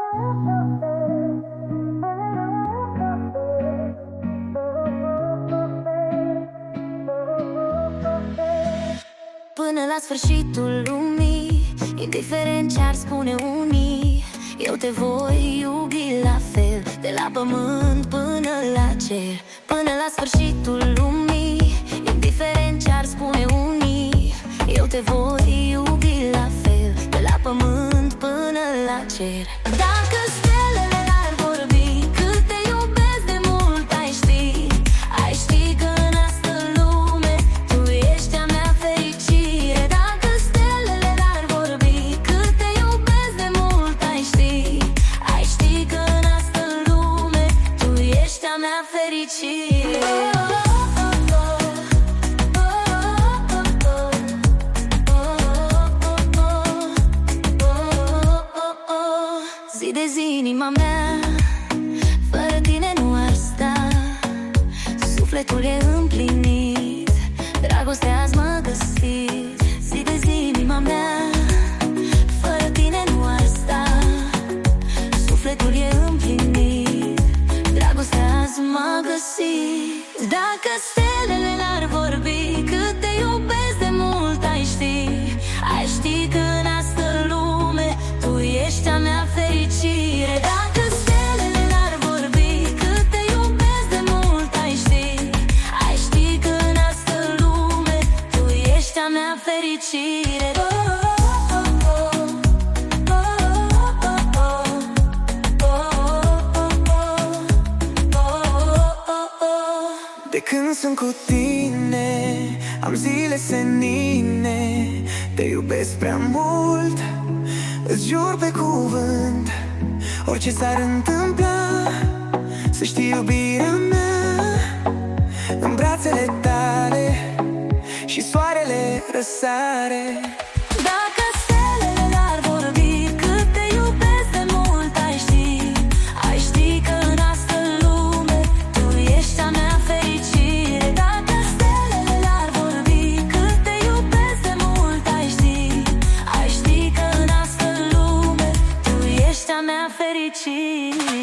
Până la sfârșitul lumii, indiferent ce ar spune unii, eu te voi iubi la fel, de la pământ până la cer. Până la sfârșitul lumii, indiferent ce ar spune unii, eu te voi iubi la fel, de la pământ până la cer. Dacă stelele ar vorbi, cât te iubesc de mult ai ști, ai ști că în asta lume tu ești a mea fericire. Dacă stelele ar vorbi, cât te iubesc de mult ai ști, ai ști că în asta lume tu ești a mea fericire. Zi de zi inima mea fără tine nu ar sta, sufletul e împlinit, dragostea azi m-a găsit. Zi de zi inima mea fără tine nu ar sta, sufletul e împlinit, dragostea azi m-a găsit. Dacă stelele n-ar vorbi, cât te iubesc de mult ai ști, ai ști că în asta lume tu ești a mea fericire. Dacă stelele n-ar vorbi, cât te iubesc de mult ai ști, ai ști că în asta lume tu ești a mea fericire. De când sunt cu tine, am zile senine, te iubesc prea mult, îți jur pe cuvânt, orice s-ar întâmpla, să știi iubirea mea, în brațele tale și soarele răsare. Dacă stelele n-ar vorbi, cât te iubesc de mult ai ști, ai ști că în asta lume tu ești a mea fericire. Dacă stelele n-ar vorbi, cât te iubesc de mult ai ști, ai ști că în asta lume tu ești a mea fericire.